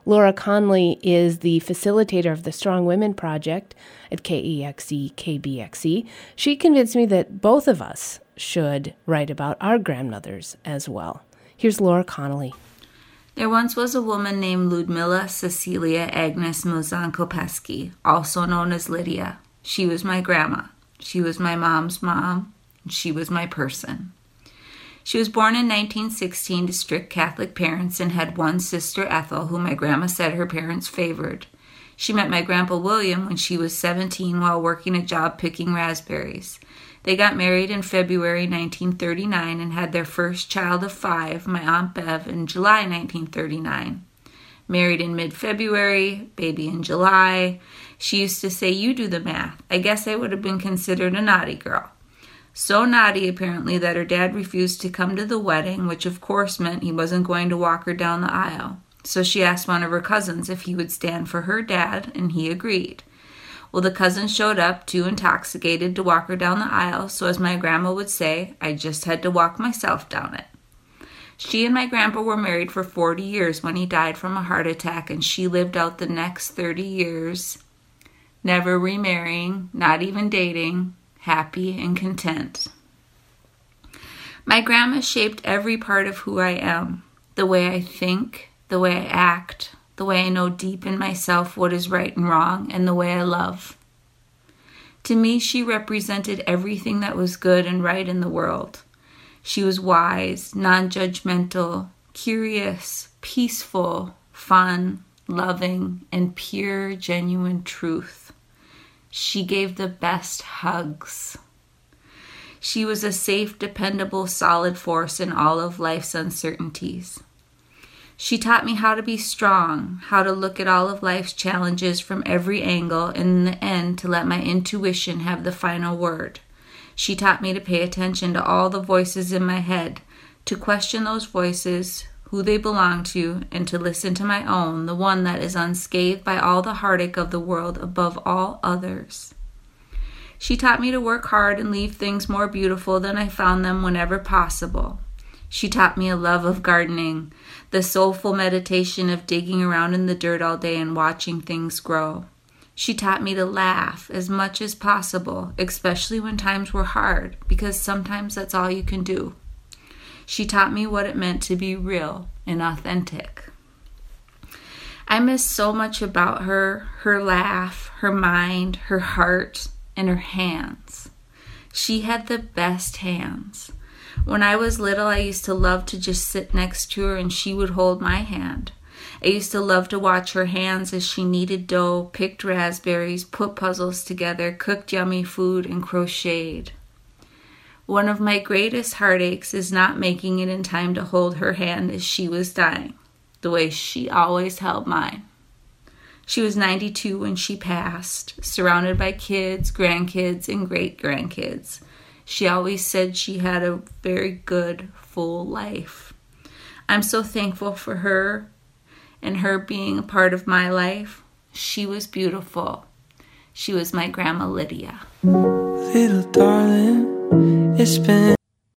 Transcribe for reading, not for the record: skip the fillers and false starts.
Laura Conley is the facilitator of the Strong Women Project at KEXE, KBXE. She convinced me that both of us should write about our grandmothers as well. Here's Laura Conley. There once was a woman named Ludmila Cecilia Agnes Mozan-Kopesky, also known as Lydia. She was my grandma. She was my mom's mom. And she was my person. She was born in 1916 to strict Catholic parents and had one sister, Ethel, who my grandma said her parents favored. She met my grandpa William when she was 17 while working a job picking raspberries. They got married in February 1939 and had their first child of 5, my Aunt Bev, in July 1939. Married in mid-February, baby in July. She used to say, "You do the math. I guess I would have been considered a naughty girl." So naughty, apparently, that her dad refused to come to the wedding, which of course meant he wasn't going to walk her down the aisle. So she asked one of her cousins if he would stand for her dad, and he agreed. Well, the cousin showed up, too intoxicated to walk her down the aisle, so as my grandma would say, I just had to walk myself down it. She and my grandpa were married for 40 years when he died from a heart attack, and she lived out the next 30 years, never remarrying, not even dating, happy and content. My grandma shaped every part of who I am, the way I think, the way I act, the way I know deep in myself what is right and wrong, and the way I love. To me, she represented everything that was good and right in the world. She was wise, non-judgmental, curious, peaceful, fun, loving, and pure, genuine truth. She gave the best hugs. She was a safe, dependable, solid force in all of life's uncertainties. She taught me how to be strong, how to look at all of life's challenges from every angle, and in the end to let my intuition have the final word. She taught me to pay attention to all the voices in my head, to question those voices, who they belong to, and to listen to my own, the one that is unscathed by all the heartache of the world above all others. She taught me to work hard and leave things more beautiful than I found them whenever possible. She taught me a love of gardening, the soulful meditation of digging around in the dirt all day and watching things grow. She taught me to laugh as much as possible, especially when times were hard, because sometimes that's all you can do. She taught me what it meant to be real and authentic. I miss so much about her laugh, her mind, her heart, and her hands. She had the best hands. When I was little, I used to love to just sit next to her and she would hold my hand. I used to love to watch her hands as she kneaded dough, picked raspberries, put puzzles together, cooked yummy food, and crocheted. One of my greatest heartaches is not making it in time to hold her hand as she was dying, the way she always held mine. She was 92 when she passed, surrounded by kids, grandkids, and great-grandkids. She always said she had a very good, full life. I'm so thankful for her and her being a part of my life. She was beautiful. She was my Grandma Lydia. Little darling, it's been